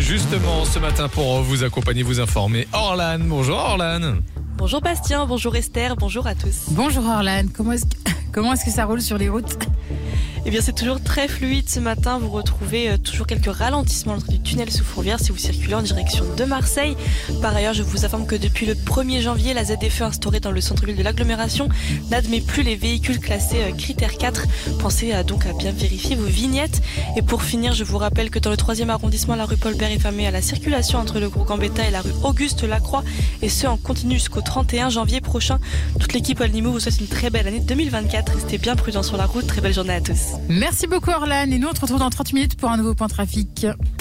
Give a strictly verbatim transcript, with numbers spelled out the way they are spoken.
justement ce matin pour vous accompagner, vous informer. Orlan, bonjour Orlan. Bonjour Bastien, bonjour Esther, bonjour à tous. Bonjour Orlan, comment est-ce que, comment est-ce que ça roule sur les routes ? Eh bien, c'est toujours très fluide ce matin. Vous retrouvez euh, toujours quelques ralentissements à l'entrée du tunnel sous Fourvière si vous circulez en direction de Marseille. Par ailleurs, je vous informe que depuis le premier janvier, la Z F E instaurée dans le centre-ville de l'agglomération n'admet plus les véhicules classés euh, critère quatre. Pensez à, donc à bien vérifier vos vignettes. Et pour finir, je vous rappelle que dans le troisième arrondissement, la rue Paul-Bert est fermée à la circulation entre le Gros-Gambetta et la rue Auguste-Lacroix. Et ce, en continu jusqu'au trente et un janvier prochain. Toute l'équipe Alnimo vous souhaite une très belle année deux mille vingt-quatre. Restez bien prudents sur la route. Très belle journée à tous. Merci beaucoup Orlan et nous on se retrouve dans trente minutes pour un nouveau point trafic.